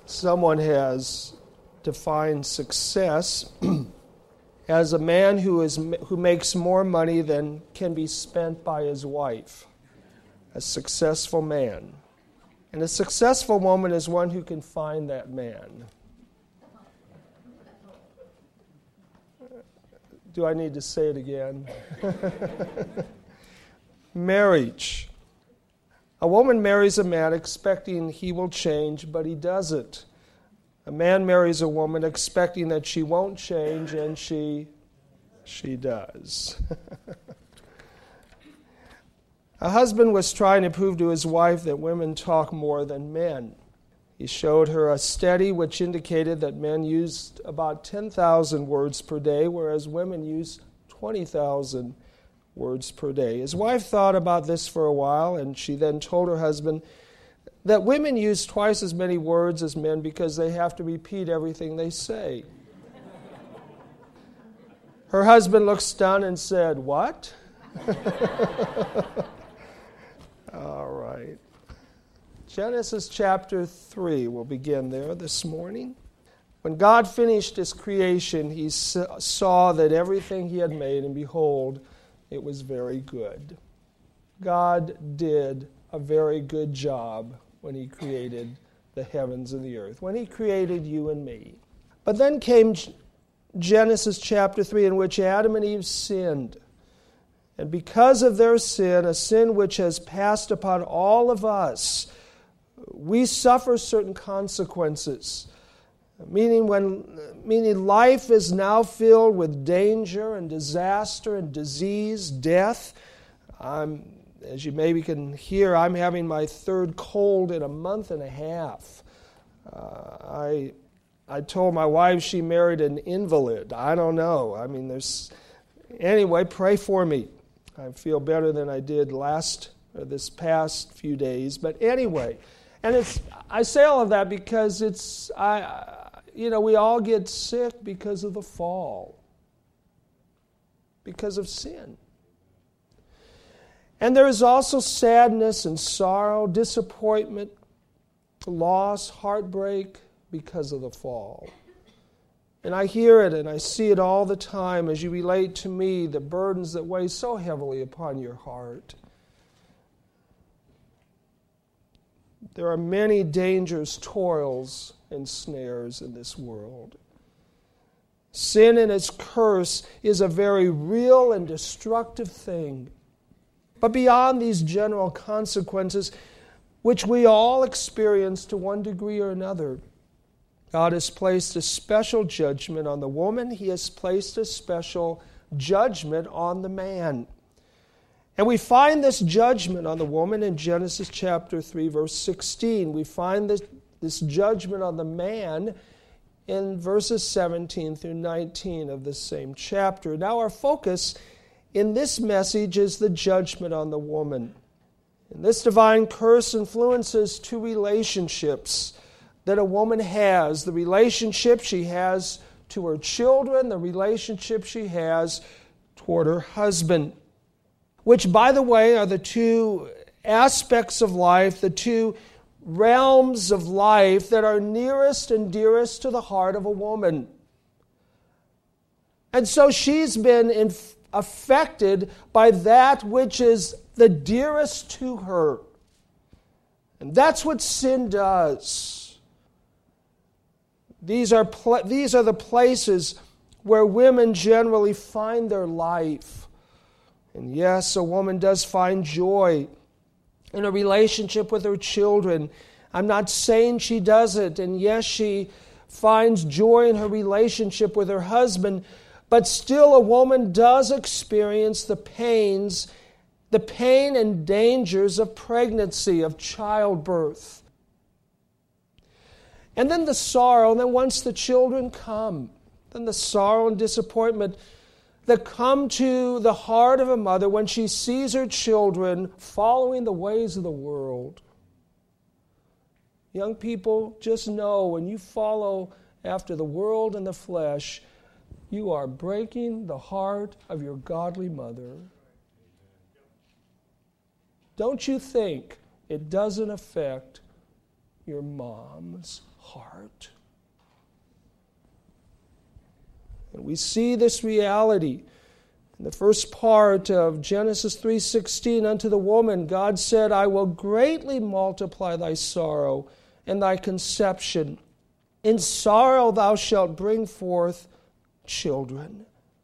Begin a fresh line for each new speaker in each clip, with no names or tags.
Someone has defined success as a man who makes more money than can be spent by his wife. A successful man. And a successful woman is one who can find that man. Do I need to say it again? Marriage. A woman marries a man expecting he will change, but he doesn't. A man marries a woman expecting that she won't change, and she does. A husband was trying to prove to his wife that women talk more than men. He showed her a study which indicated that men used about 10,000 words per day, whereas women use 20,000 words per day. His wife thought about this for a while, and she then told her husband that women use twice as many words as men because they have to repeat everything they say. Her husband looked stunned and said, "What?" All right. Genesis chapter 3, we'll begin there this morning. When God finished his creation, he saw that everything he had made, and behold, it was very good. God did a very good job when he created the heavens and the earth, when he created you and me. But then came Genesis chapter 3, in which Adam and Eve sinned. And because of their sin, a sin which has passed upon all of us, we suffer certain consequences. Meaning life is now filled with danger and disaster and disease, death. As you maybe can hear, I'm having my third cold in a month and a half. I told my wife she married an invalid. I don't know. Anyway, pray for me. I feel better than I did this past few days. But anyway, and I say all of that because we all get sick because of the fall, because of sin. And there is also sadness and sorrow, disappointment, loss, heartbreak because of the fall. And I hear it and I see it all the time as you relate to me the burdens that weigh so heavily upon your heart. There are many dangers, toils, and snares in this world. Sin and its curse is a very real and destructive thing. But beyond these general consequences, which we all experience to one degree or another, God has placed a special judgment on the woman. He has placed a special judgment on the man. And we find this judgment on the woman in Genesis chapter 3, verse 16. We find this judgment on the man in verses 17 through 19 of this same chapter. Now our focus in this message is the judgment on the woman. And this divine curse influences two relationships that a woman has. The relationship she has to her children, the relationship she has toward her husband, which, by the way, are the two aspects of life, the two realms of life that are nearest and dearest to the heart of a woman. And so she's been affected by that which is the dearest to her. And that's what sin does. These are the places where women generally find their life. And yes, a woman does find joy in a relationship with her children. I'm not saying she doesn't. And yes, she finds joy in her relationship with her husband. But still, a woman does experience the pain and dangers of pregnancy, of childbirth. And then the sorrow, and then once the children come, then the sorrow and disappointment that come to the heart of a mother when she sees her children following the ways of the world. Young people, just know when you follow after the world and the flesh, you are breaking the heart of your godly mother. Don't you think it doesn't affect your mom's heart. And we see this reality in the first part of Genesis 3:16. Unto the woman, God said, I will greatly multiply thy sorrow and thy conception. In sorrow thou shalt bring forth children.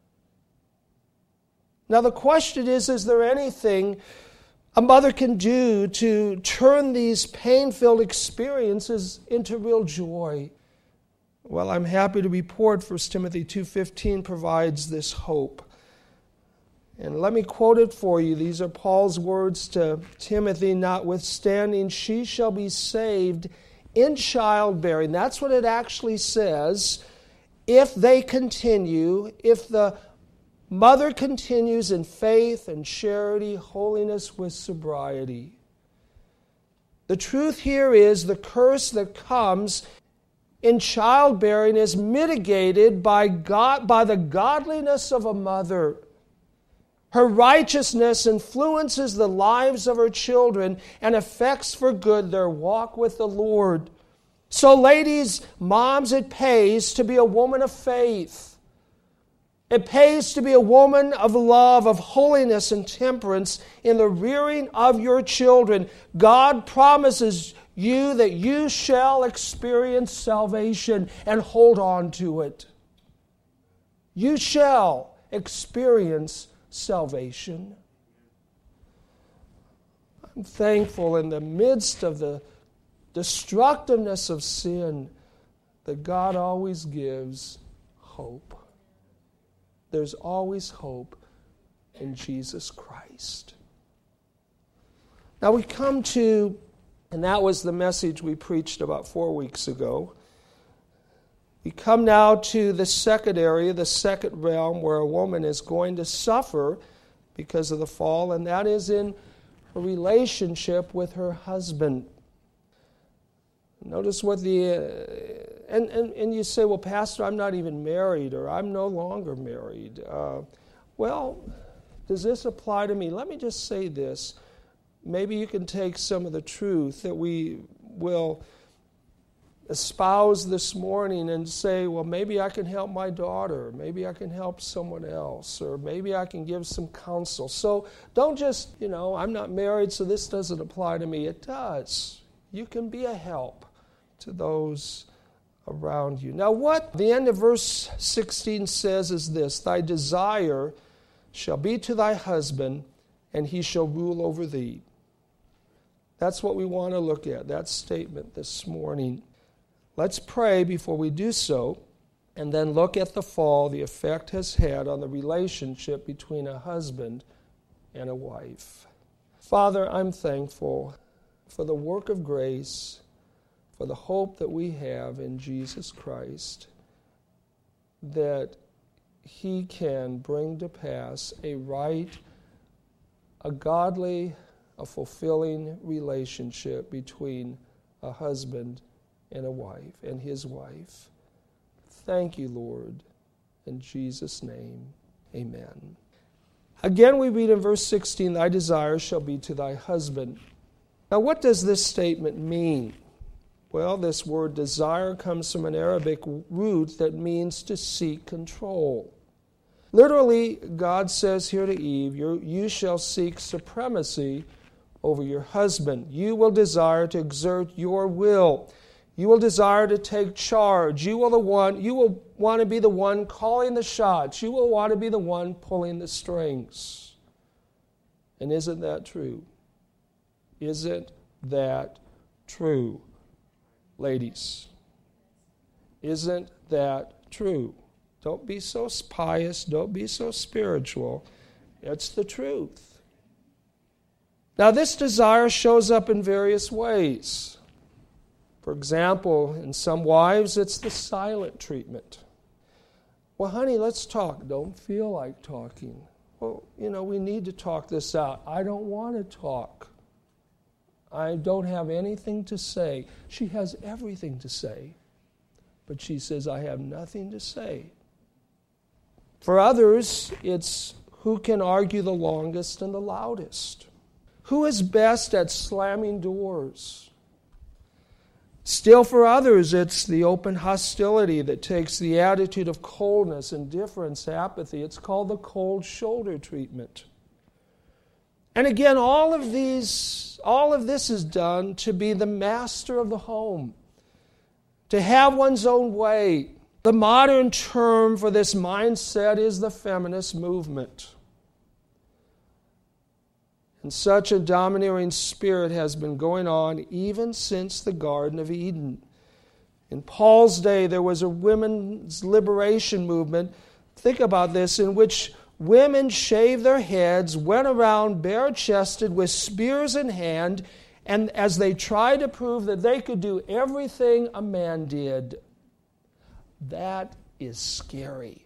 Now the question is there anything a mother can do to turn these pain-filled experiences into real joy? Well, I'm happy to report 1 Timothy 2:15 provides this hope. And let me quote it for you. These are Paul's words to Timothy. Notwithstanding, she shall be saved in childbearing. That's what it actually says. If they continue, if the mother continues in faith and charity, holiness with sobriety. The truth here is the curse that comes in childbearing is mitigated by the godliness of a mother. Her righteousness influences the lives of her children and affects for good their walk with the Lord. So ladies, moms, it pays to be a woman of faith. It pays to be a woman of love, of holiness and temperance in the rearing of your children. God promises you that you shall experience salvation, and hold on to it. You shall experience salvation. I'm thankful in the midst of the destructiveness of sin that God always gives hope. There's always hope in Jesus Christ. Now we come to, and that was the message we preached about 4 weeks ago. We come now to the second area, the second realm where a woman is going to suffer because of the fall, and that is in a relationship with her husband. Notice what and you say, well, Pastor, I'm not even married, or I'm no longer married. Well, does this apply to me? Let me just say this. Maybe you can take some of the truth that we will espouse this morning and say, well, maybe I can help my daughter, maybe I can help someone else, or maybe I can give some counsel. So don't just, I'm not married, so this doesn't apply to me. It does. You can be a help to those around you. Now, what the end of verse 16 says is this: thy desire shall be to thy husband, and he shall rule over thee. That's what we want to look at, that statement this morning. Let's pray before we do so, and then look at the fall the effect has had on the relationship between a husband and a wife. Father, I'm thankful for the work of grace, for the hope that we have in Jesus Christ, that He can bring to pass a right, a godly, a fulfilling relationship between a husband and a wife, and his wife. Thank you, Lord. In Jesus' name, amen. Again, we read in verse 16, thy desire shall be to thy husband. Now, what does this statement mean? Well, this word desire comes from an Arabic root that means to seek control. Literally, God says here to Eve, you shall seek supremacy over your husband. You will desire to exert your will. You will desire to take charge. You will want to be the one calling the shots. You will want to be the one pulling the strings. And isn't that true? Isn't that true, ladies? Isn't that true? Don't be so pious. Don't be so spiritual. It's the truth. Now, this desire shows up in various ways. For example, in some wives, it's the silent treatment. Well, honey, let's talk. Don't feel like talking. Well, we need to talk this out. I don't want to talk. I don't have anything to say. She has everything to say, but she says, I have nothing to say. For others, it's who can argue the longest and the loudest. Who is best at slamming doors? Still for others, it's the open hostility that takes the attitude of coldness, indifference, apathy. It's called the cold shoulder treatment. And again, all of this is done to be the master of the home, to have one's own way. The modern term for this mindset is the feminist movement. And such a domineering spirit has been going on even since the Garden of Eden. In Paul's day, there was a women's liberation movement, think about this, in which women shaved their heads, went around bare-chested with spears in hand, and as they tried to prove that they could do everything a man did. That is scary.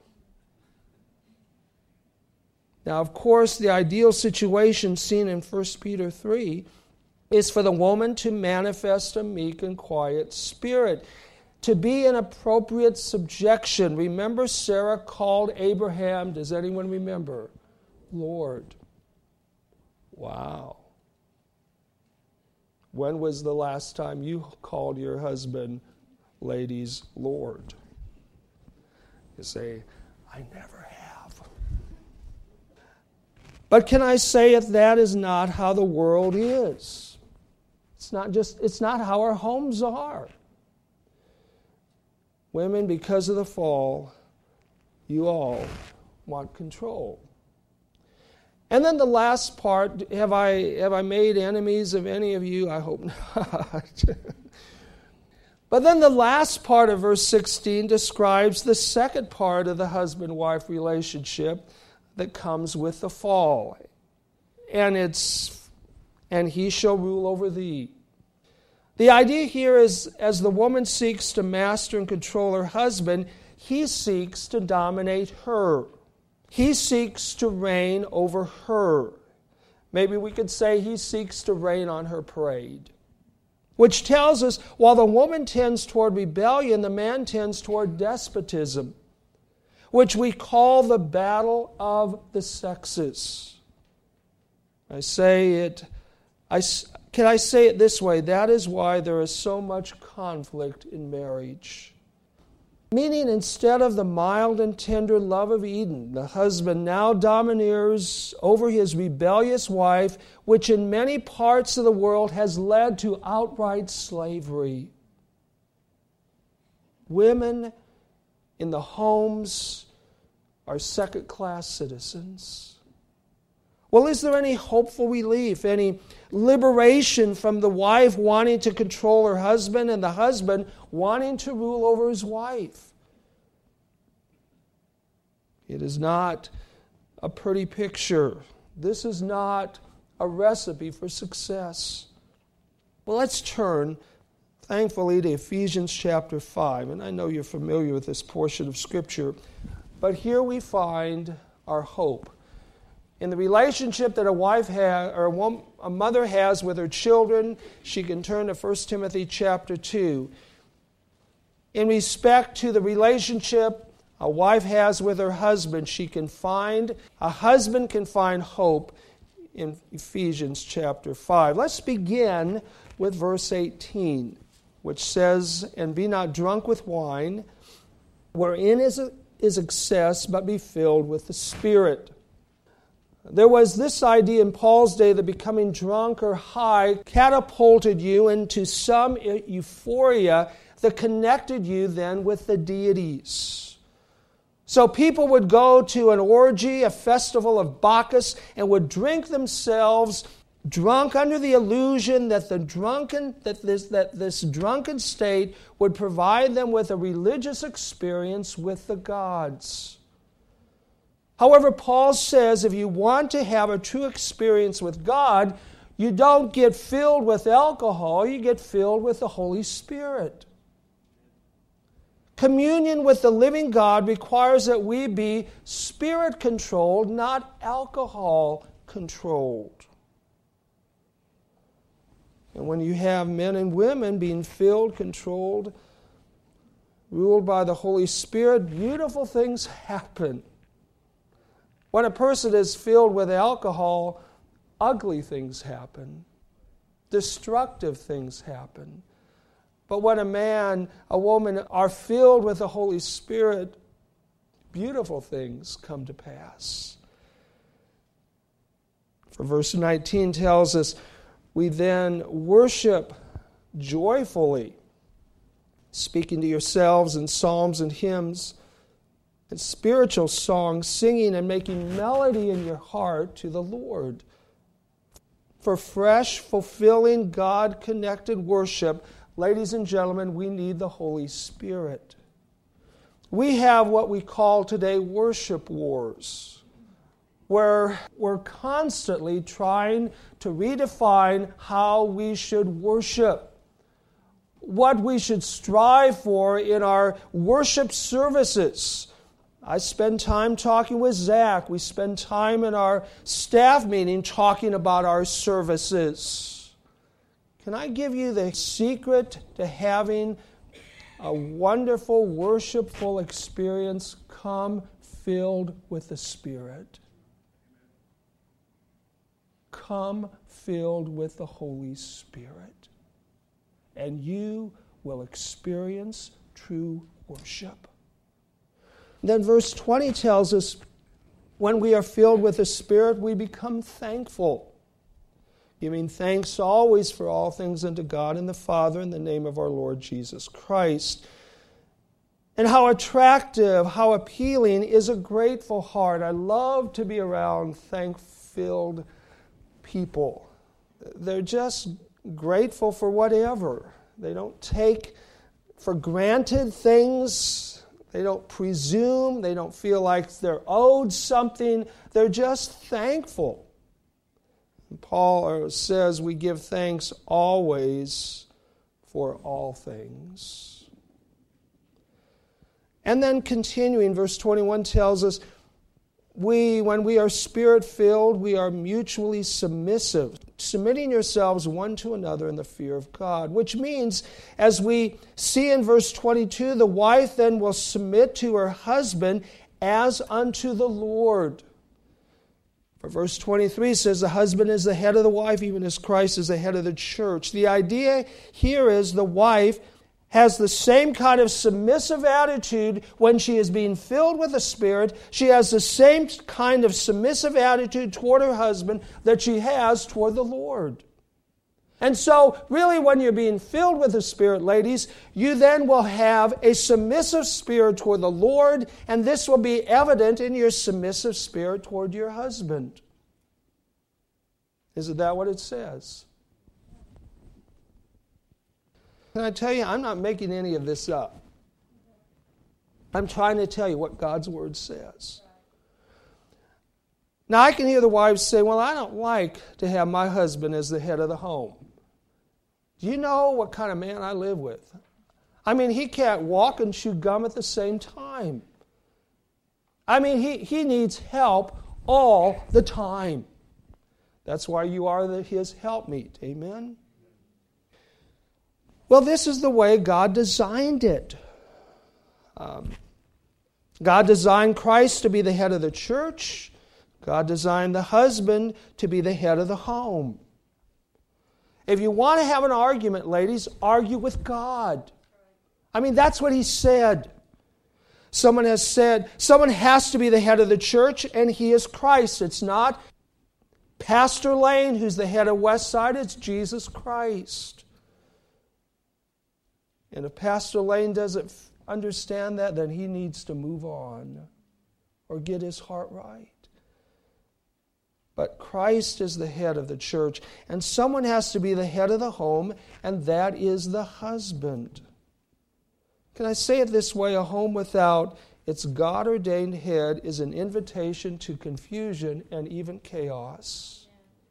Now, of course, the ideal situation seen in 1 Peter 3 is for the woman to manifest a meek and quiet spirit, to be in appropriate subjection. Remember, Sarah called Abraham, does anyone remember? Lord. Wow. When was the last time you called your husband, ladies, Lord? You say, I never have. But can I say it? That is not how the world is. It's not how our homes are. Women, because of the fall, you all want control. And then the last part, have I made enemies of any of you? I hope not. But then the last part of verse 16 describes the second part of the husband-wife relationship that comes with the fall. And he shall rule over thee. The idea here is, as the woman seeks to master and control her husband, he seeks to dominate her. He seeks to reign over her. Maybe we could say he seeks to reign on her parade. Which tells us, while the woman tends toward rebellion, the man tends toward despotism, which we call the battle of the sexes. Can I say it this way? That is why there is so much conflict in marriage. Meaning, instead of the mild and tender love of Eden, the husband now domineers over his rebellious wife, which in many parts of the world has led to outright slavery. Women in the homes are second-class citizens. Well, is there any hopeful relief, any liberation from the wife wanting to control her husband and the husband wanting to rule over his wife? It is not a pretty picture. This is not a recipe for success. Well, let's turn, thankfully, to Ephesians chapter 5. And I know you're familiar with this portion of Scripture. But here we find our hope. In the relationship that a wife has, or a mother has with her children, she can turn to 1 Timothy chapter 2. In respect to the relationship a wife has with her husband, a husband can find hope in Ephesians chapter 5. Let's begin with verse 18, which says, "And be not drunk with wine, wherein is excess, but be filled with the Spirit." There was this idea in Paul's day that becoming drunk or high catapulted you into some euphoria that connected you then with the deities. So people would go to an orgy, a festival of Bacchus, and would drink themselves drunk under the illusion that this drunken state would provide them with a religious experience with the gods. However, Paul says if you want to have a true experience with God, you don't get filled with alcohol, you get filled with the Holy Spirit. Communion with the living God requires that we be Spirit-controlled, not alcohol-controlled. And when you have men and women being filled, controlled, ruled by the Holy Spirit, beautiful things happen. When a person is filled with alcohol, ugly things happen. Destructive things happen. But when a man, a woman are filled with the Holy Spirit, beautiful things come to pass. For verse 19 tells us, we then worship joyfully, speaking to yourselves in psalms and hymns and spiritual songs, singing and making melody in your heart to the Lord. For fresh, fulfilling, God-connected worship, ladies and gentlemen, we need the Holy Spirit. We have what we call today worship wars, where we're constantly trying to redefine how we should worship, what we should strive for in our worship services. I spend time talking with Zach. We spend time in our staff meeting talking about our services. Can I give you the secret to having a wonderful, worshipful experience? Come filled with the Spirit. Come filled with the Holy Spirit. And you will experience true worship. Then verse 20 tells us, when we are filled with the Spirit, we become thankful, giving thanks always for all things unto God and the Father in the name of our Lord Jesus Christ. And how attractive, how appealing is a grateful heart. I love to be around thank-filled people. They're just grateful for whatever. They don't take for granted things. They don't presume. They don't feel like they're owed something. They're just thankful. And Paul says we give thanks always for all things. And then continuing, verse 21 tells us, when we are Spirit-filled, we are mutually submissive, submitting yourselves one to another in the fear of God, which means, as we see in verse 22, the wife then will submit to her husband as unto the Lord. For verse 23 says, the husband is the head of the wife, even as Christ is the head of the church. The idea here is the wife has the same kind of submissive attitude when she is being filled with the Spirit. She has the same kind of submissive attitude toward her husband that she has toward the Lord. And so, really, when you're being filled with the Spirit, ladies, you then will have a submissive spirit toward the Lord, and this will be evident in your submissive spirit toward your husband. Isn't that what it says? Can I tell you, I'm not making any of this up. I'm trying to tell you what God's Word says. Now, I can hear the wives say, well, I don't like to have my husband as the head of the home. Do you know what kind of man I live with? I mean, he can't walk and chew gum at the same time. I mean, he needs help all the time. That's why you are his helpmeet. Amen? Well, this is the way God designed it. God designed Christ to be the head of the church. God designed the husband to be the head of the home. If you want to have an argument, ladies, argue with God. I mean, that's what He said. Someone has said, someone has to be the head of the church, and he is Christ. It's not Pastor Lane who's the head of Westside, it's Jesus Christ. And if Pastor Lane doesn't understand that, then he needs to move on or get his heart right. But Christ is the head of the church, and someone has to be the head of the home, and that is the husband. Can I say it this way? A home without its God-ordained head is an invitation to confusion and even chaos.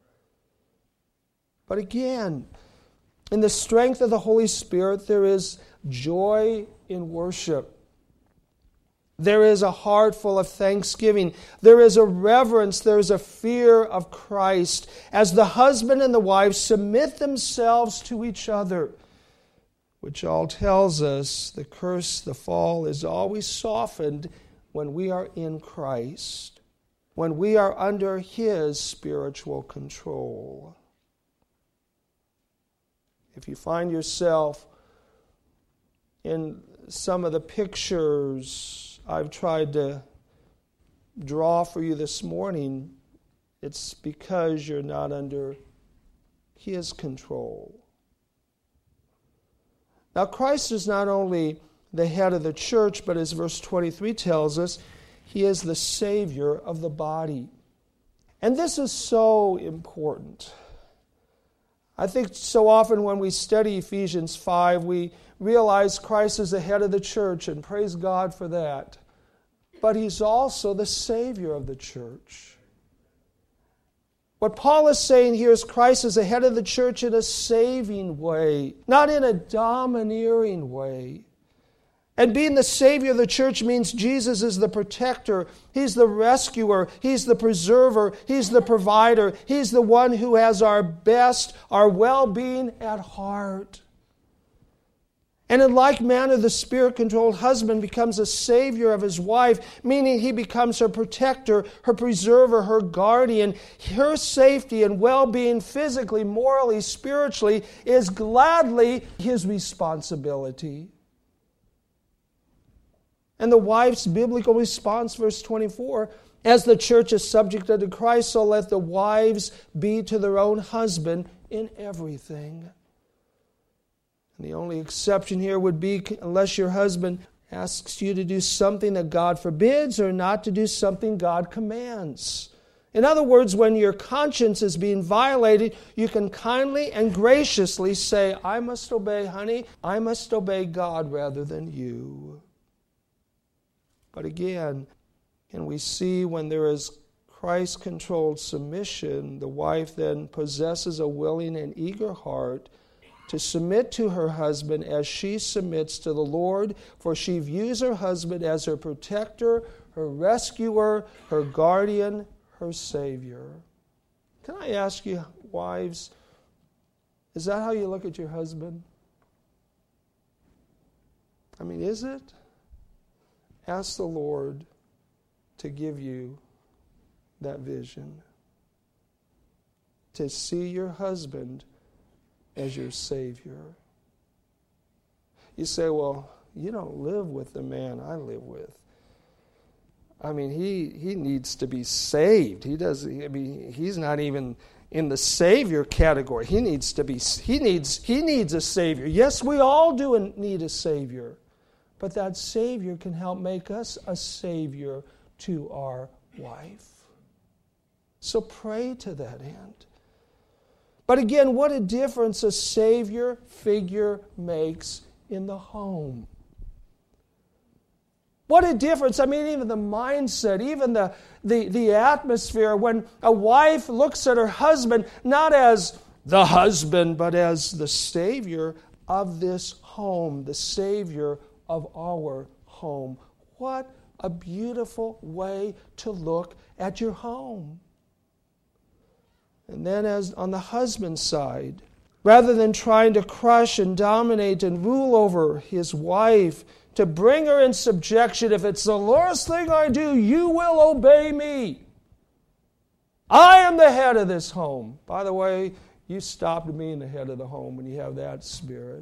But again, in the strength of the Holy Spirit, there is joy in worship. There is a heart full of thanksgiving. There is a reverence. There is a fear of Christ as the husband and the wife submit themselves to each other, which all tells us the curse, the fall, is always softened when we are in Christ, when we are under His spiritual control. If you find yourself in some of the pictures I've tried to draw for you this morning, it's because you're not under His control. Now, Christ is not only the head of the church, but as verse 23 tells us, He is the Savior of the body. And this is so important. I think so often when we study Ephesians 5, we realize Christ is the head of the church, and praise God for that. But He's also the Savior of the church. What Paul is saying here is Christ is the head of the church in a saving way, not in a domineering way. And being the Savior of the church means Jesus is the protector. He's the rescuer. He's the preserver. He's the provider. He's the one who has our best, our well-being at heart. And in like manner, the Spirit-controlled husband becomes a savior of his wife, meaning he becomes her protector, her preserver, her guardian. Her safety and well-being physically, morally, spiritually is gladly his responsibility. And the wife's biblical response, verse 24, as the church is subject unto Christ, so let the wives be to their own husband in everything. And the only exception here would be unless your husband asks you to do something that God forbids or not to do something God commands. In other words, when your conscience is being violated, you can kindly and graciously say, I must obey, honey. I must obey God rather than you. But again, and we see when there is Christ-controlled submission, the wife then possesses a willing and eager heart to submit to her husband as she submits to the Lord, for she views her husband as her protector, her rescuer, her guardian, her Savior. Can I ask you, wives, is that how you look at your husband? I mean, is it? Ask the Lord to give you that vision, to see your husband as your Savior. You say, well, you don't live with the man I live with. I mean, he needs to be saved. He's not even in the Savior category. He needs a Savior. Yes, we all do need a Savior. But that Savior can help make us a Savior to our wife. So pray to that end. But again, what a difference a Savior figure makes in the home. What a difference. I mean, even the mindset, even the atmosphere, when a wife looks at her husband, not as the husband, but as the Savior of this home, the Savior of our home. What a beautiful way to look at your home. And then as on the husband's side, rather than trying to crush and dominate and rule over his wife, to bring her in subjection, if it's the lowest thing I do, you will obey me. I am the head of this home. By the way, you stopped being the head of the home when you have that spirit.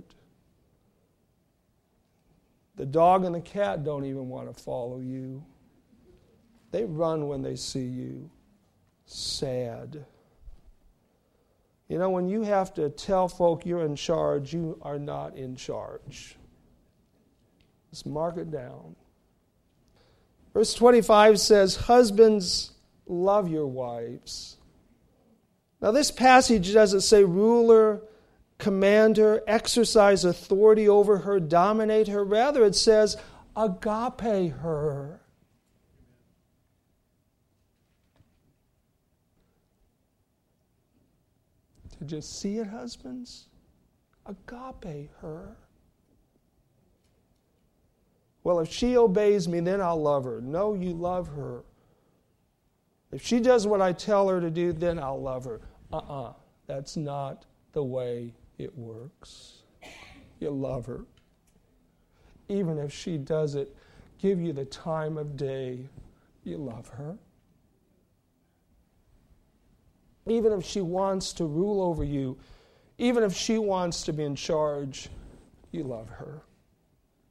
The dog and the cat don't even want to follow you. They run when they see you. Sad. You know, when you have to tell folk you're in charge, you are not in charge. Let's mark it down. Verse 25 says, husbands, love your wives. Now this passage doesn't say ruler, commander, exercise authority over her, dominate her. Rather, it says agape her. Did you see it, husbands? Agape her. Well, if she obeys me, then I'll love her. No, you love her. If she does what I tell her to do, then I'll love her. That's not the way it works. You love her. Even if she doesn't give you the time of day, you love her. Even if she wants to rule over you, even if she wants to be in charge, you love her.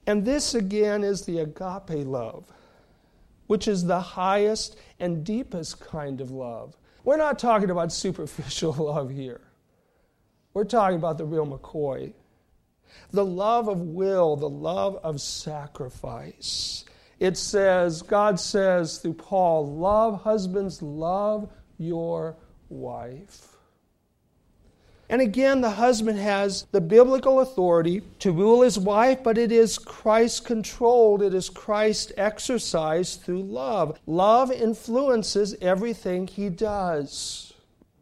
And this again is the agape love, which is the highest and deepest kind of love. We're not talking about superficial love here. We're talking about the real McCoy. The love of will, the love of sacrifice. It says, God says through Paul, love, husbands, love your wife. And again, the husband has the biblical authority to rule his wife, but it is Christ-controlled. It is Christ-exercised through love. Love influences everything he does.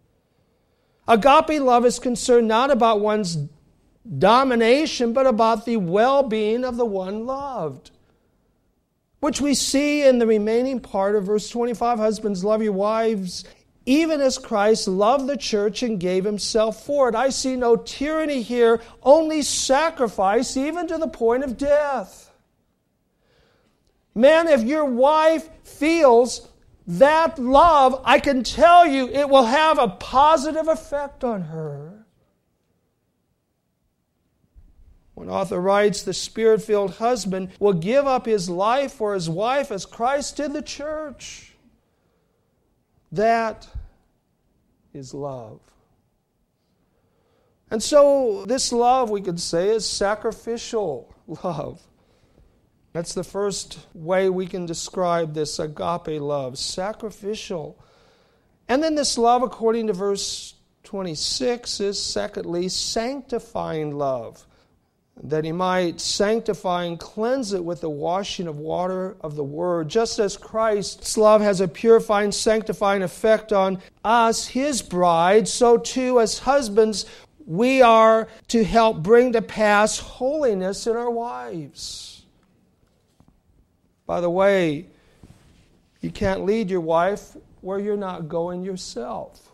Agape love is concerned not about one's domination, but about the well-being of the one loved, which we see in the remaining part of verse 25. Husbands, love your wives, even as Christ loved the church and gave himself for it. I see no tyranny here, only sacrifice, even to the point of death. Man, if your wife feels that love, I can tell you it will have a positive effect on her. One author writes, the Spirit-filled husband will give up his life for his wife as Christ did the church. That is love. And so this love, we could say, is sacrificial love. That's the first way we can describe this agape love, sacrificial. And then this love, according to verse 26, is secondly sanctifying love, that he might sanctify and cleanse it with the washing of water of the Word. Just as Christ's love has a purifying, sanctifying effect on us, his bride, so too as husbands, we are to help bring to pass holiness in our wives. By the way, you can't lead your wife where you're not going yourself.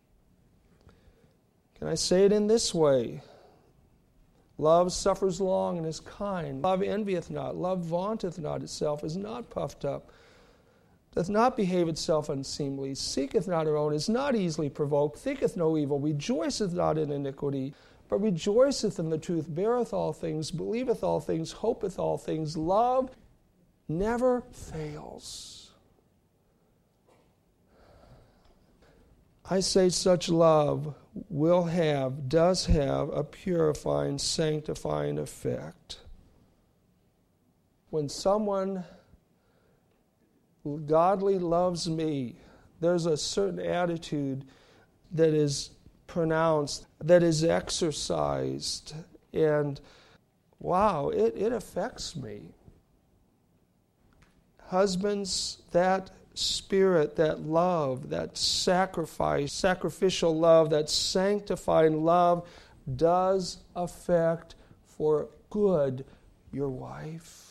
Can I say it in this way? Love suffers long and is kind. Love envieth not. Love vaunteth not itself, is not puffed up, doth not behave itself unseemly, seeketh not her own, is not easily provoked, thinketh no evil, rejoiceth not in iniquity, but rejoiceth in the truth, beareth all things, believeth all things, hopeth all things. Love never fails. I say such love does have a purifying, sanctifying effect. When someone godly loves me, there's a certain attitude that is pronounced, that is exercised, and wow, it affects me. Husbands, that spirit, that love, that sacrifice, sacrificial love, that sanctifying love does affect for good your wife.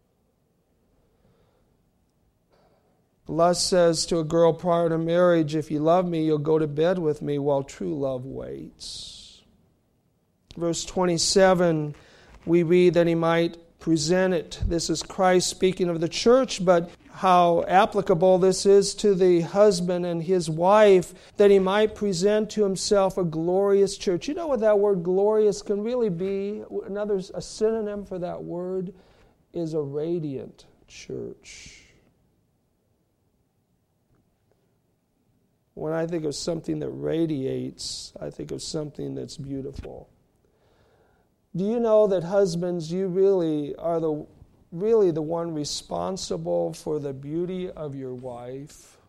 Lust says to a girl prior to marriage, if you love me, you'll go to bed with me, while true love waits. Verse 27, we read that he might present it. This is Christ speaking of the church, but how applicable this is to the husband and his wife, that he might present to himself a glorious church. You know what that word glorious can really be? A synonym for that word is a radiant church. When I think of something that radiates, I think of something that's beautiful. Do you know that husbands, you really are the one responsible for the beauty of your wife?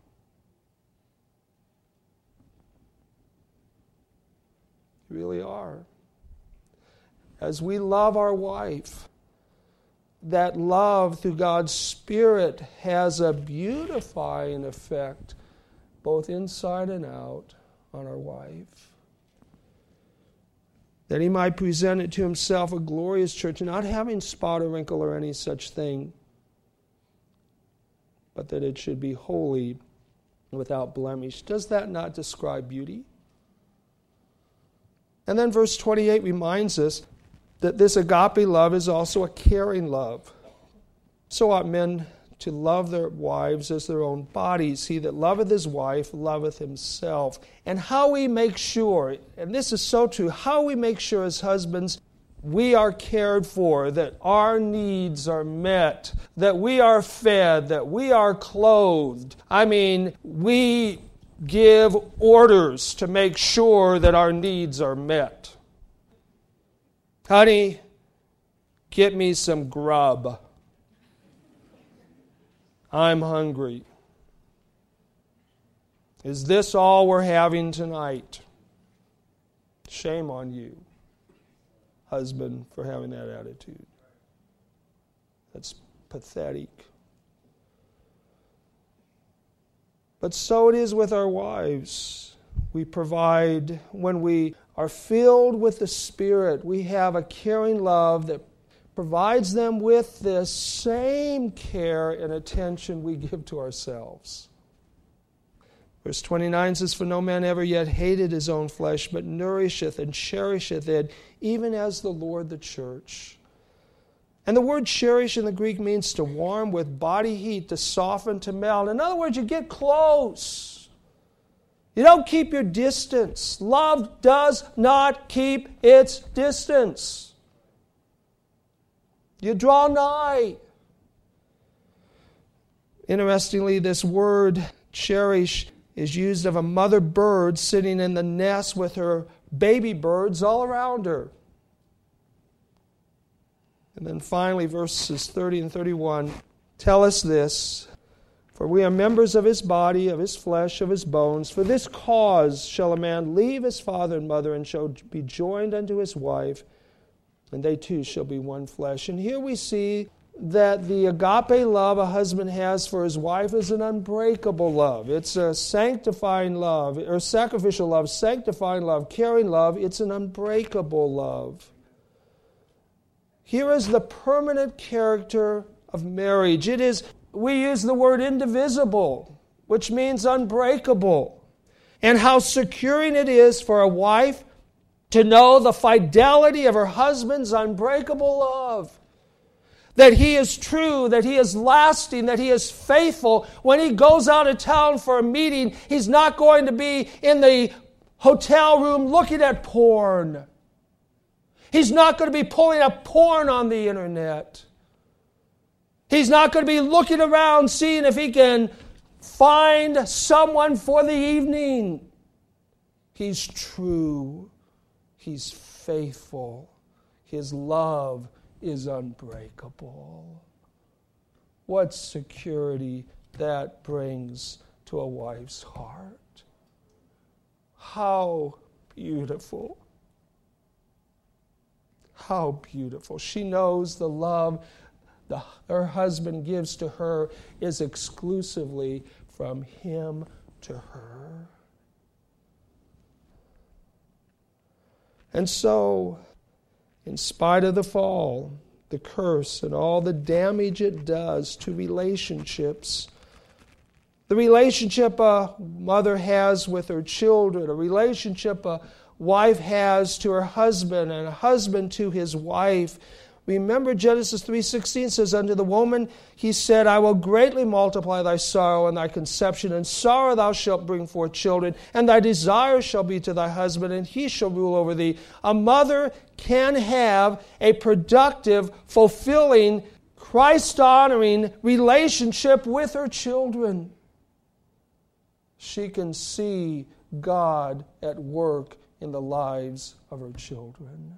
You really are. As we love our wife, that love through God's Spirit has a beautifying effect, both inside and out, on our wife. That he might present it to himself a glorious church, not having spot or wrinkle or any such thing, but that it should be holy and without blemish. Does that not describe beauty? And then verse 28 reminds us that this agape love is also a caring love. So ought men to love their wives as their own bodies. He that loveth his wife loveth himself. And how we make sure, and this is so true, how we make sure as husbands we are cared for, that our needs are met, that we are fed, that we are clothed. I mean, we give orders to make sure that our needs are met. Honey, get me some grub. I'm hungry. Is this all we're having tonight? Shame on you, husband, for having that attitude. That's pathetic. But so it is with our wives. We provide, when we are filled with the Spirit, we have a caring love that provides them with the same care and attention we give to ourselves. Verse 29 says, "For no man ever yet hated his own flesh, but nourisheth and cherisheth it, even as the Lord the church." And the word cherish in the Greek means to warm with body heat, to soften, to melt. In other words, you get close. You don't keep your distance. Love does not keep its distance. You draw nigh. Interestingly, this word cherish is used of a mother bird sitting in the nest with her baby birds all around her. And then finally, verses 30 and 31 tell us this: "For we are members of his body, of his flesh, of his bones. For this cause shall a man leave his father and mother, and shall be joined unto his wife, and they two shall be one flesh." And here we see that the agape love a husband has for his wife is an unbreakable love. It's a sanctifying love, or sacrificial love, sanctifying love, caring love. It's an unbreakable love. Here is the permanent character of marriage. It is, we use the word indivisible, which means unbreakable. And how securing it is for a wife to know the fidelity of her husband's unbreakable love. That he is true, that he is lasting, that he is faithful. When he goes out of town for a meeting, he's not going to be in the hotel room looking at porn. He's not going to be pulling up porn on the internet. He's not going to be looking around seeing if he can find someone for the evening. He's true. He's faithful. His love is unbreakable. What security that brings to a wife's heart. How beautiful. How beautiful. She knows the love her husband gives to her is exclusively from him to her. And so, in spite of the fall, the curse, and all the damage it does to relationships, the relationship a mother has with her children, a relationship a wife has to her husband, and a husband to his wife. Remember Genesis 3:16 says, "Unto the woman he said, I will greatly multiply thy sorrow and thy conception. In sorrow thou shalt bring forth children, and thy desire shall be to thy husband, and he shall rule over thee." A mother can have a productive, fulfilling, Christ-honoring relationship with her children. She can see God at work in the lives of her children.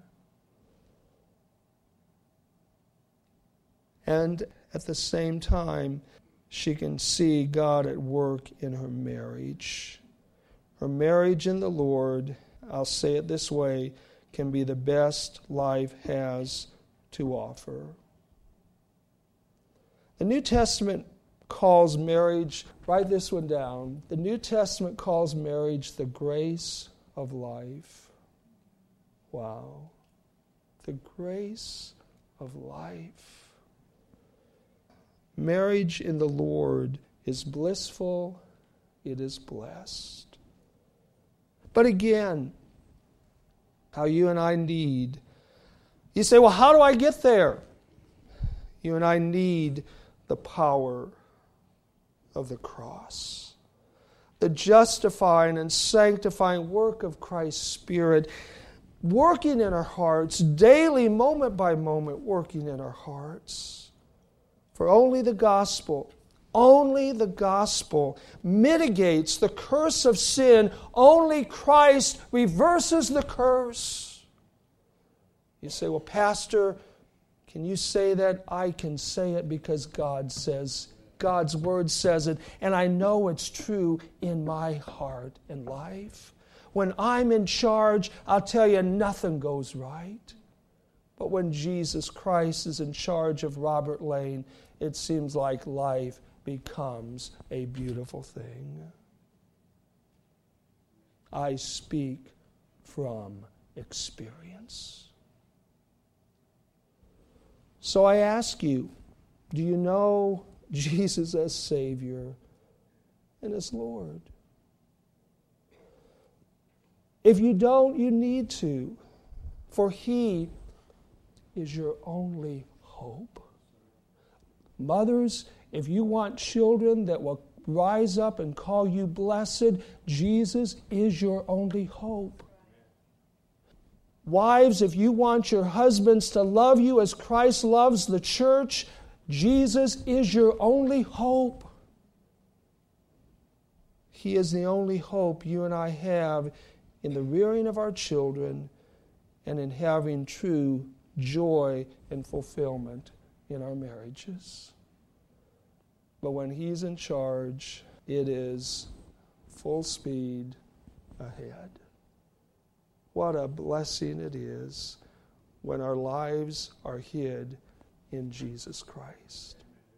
And at the same time, she can see God at work in her marriage. Her marriage in the Lord, I'll say it this way, can be the best life has to offer. The New Testament calls marriage, write this one down, the New Testament calls marriage the grace of life. Wow. The grace of life. Marriage in the Lord is blissful, it is blessed. But again, how you and I need, you say, well, how do I get there? You and I need the power of the cross. The justifying and sanctifying work of Christ's Spirit. working in our hearts, daily, moment by moment, working in our hearts. For only the gospel mitigates the curse of sin. Only Christ reverses the curse. You say, well, Pastor, can you say that? I can say it because God's Word says it, and I know it's true in my heart and life. When I'm in charge, I'll tell you, nothing goes right. But when Jesus Christ is in charge of Robert Lane, it seems like life becomes a beautiful thing. I speak from experience. So I ask you, do you know Jesus as Savior and as Lord? If you don't, you need to, for He is your only hope. Mothers, if you want children that will rise up and call you blessed, Jesus is your only hope. Wives, if you want your husbands to love you as Christ loves the church, Jesus is your only hope. He is the only hope you and I have in the rearing of our children and in having true joy and fulfillment in our marriages. But when He's in charge, it is full speed ahead. What a blessing it is when our lives are hid in Jesus Christ.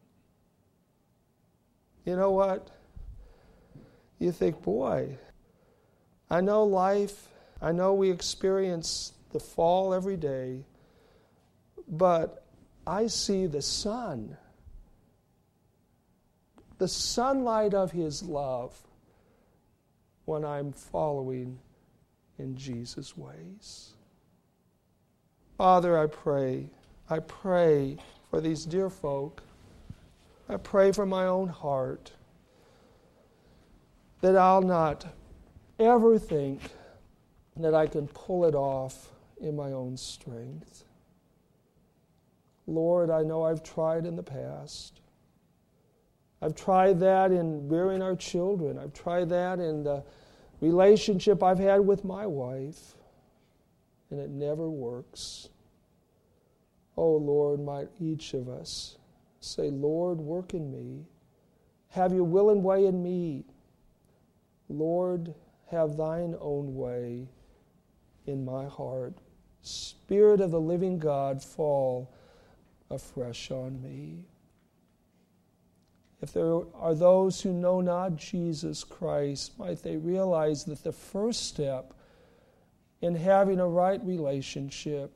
You know what? You think, boy, I know life, I know we experience the fall every day, but I see the sun, the sunlight of His love when I'm following in Jesus' ways. Father, I pray for these dear folk. I pray for my own heart that I'll not ever think that I can pull it off in my own strength. Lord, I know I've tried in the past. I've tried that in rearing our children. I've tried that in the relationship I've had with my wife, and it never works. Oh, Lord, might each of us say, Lord, work in me. Have your will and way in me. Lord, have thine own way in my heart. Spirit of the living God, fall afresh on me. If there are those who know not Jesus Christ, might they realize that the first step in having a right relationship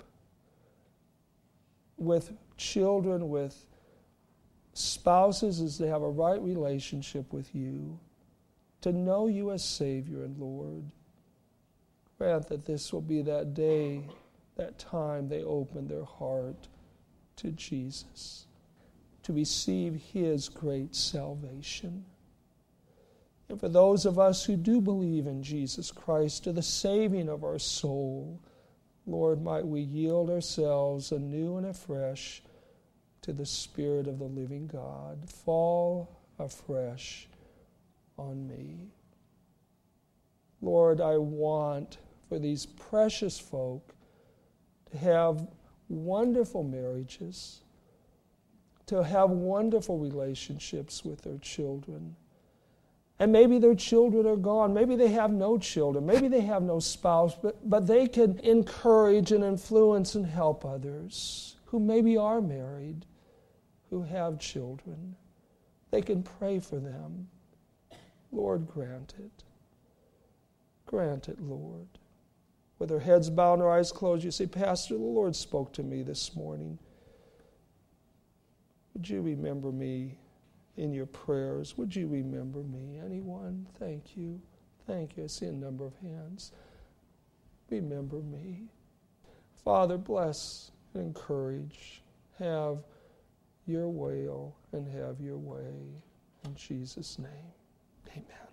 with children, with spouses, is to have a right relationship with you, to know you as Savior and Lord. Grant that this will be that day, that time they open their heart to Jesus, to receive His great salvation. And for those of us who do believe in Jesus Christ, to the saving of our soul, Lord, might we yield ourselves anew and afresh to the Spirit of the living God. Fall afresh on me. Lord, I want for these precious folk to have wonderful marriages, to have wonderful relationships with their children. And maybe their children are gone. Maybe they have no children. Maybe they have no spouse, but they can encourage and influence and help others who maybe are married, who have children. They can pray for them. Lord, grant it. Grant it, Lord. With our heads bowed and our eyes closed, you say, Pastor, the Lord spoke to me this morning. Would you remember me in your prayers? Would you remember me? Anyone? Thank you. Thank you. I see a number of hands. Remember me. Father, bless and encourage. Have your will and have your way. In Jesus' name, amen.